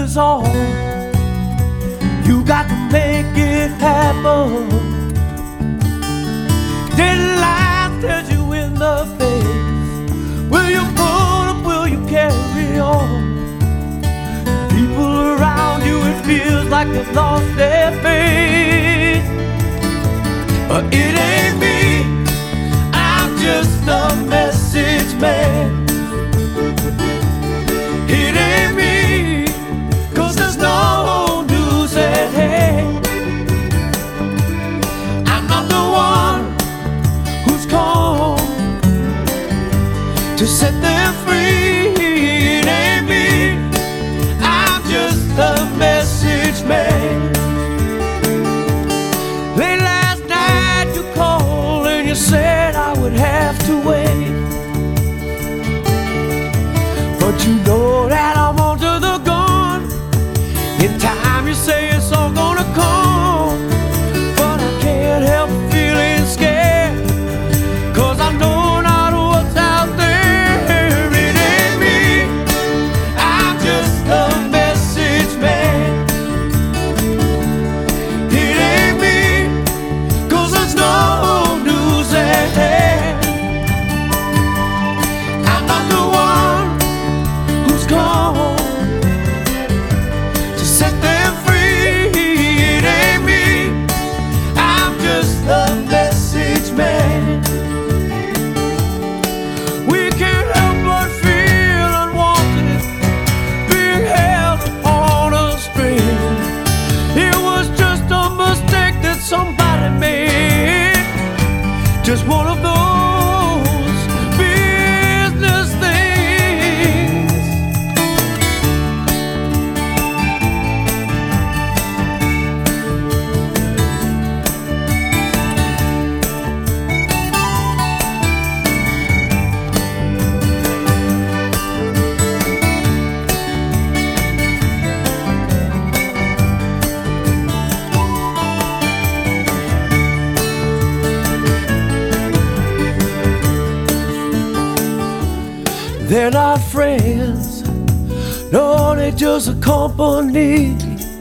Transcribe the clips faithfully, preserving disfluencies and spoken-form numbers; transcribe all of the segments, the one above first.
is on. You got to make it happen. Deadline stares you in the face. Will you pull up? Will you carry on? People around you, it feels like they've lost their faith. But it ain't me, I'm just a message man. It ain't me, 'cause there's no news at hand. I'm not the one who's come to set them free. It ain't me, I'm just a message man. Late last night you called and you said I would have to wait. But you know that I'm onto the gun. In time you say it's all gonna come. But I can't help feeling scared, 'cause I know not what's out there. It ain't me, I'm just a message man. It ain't me, 'cause there's no news at hand. I'm not the one who's come to set them free. It ain't me, I'm just a message man. We can't help but feel unwanted, being held on a string. It was just a mistake that somebody made, just one of those business things. They're not friends, no, they're just a company.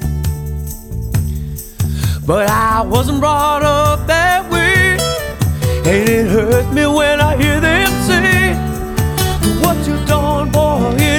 But I wasn't brought up that way, and it hurts me when I hear them say, what you done, boy,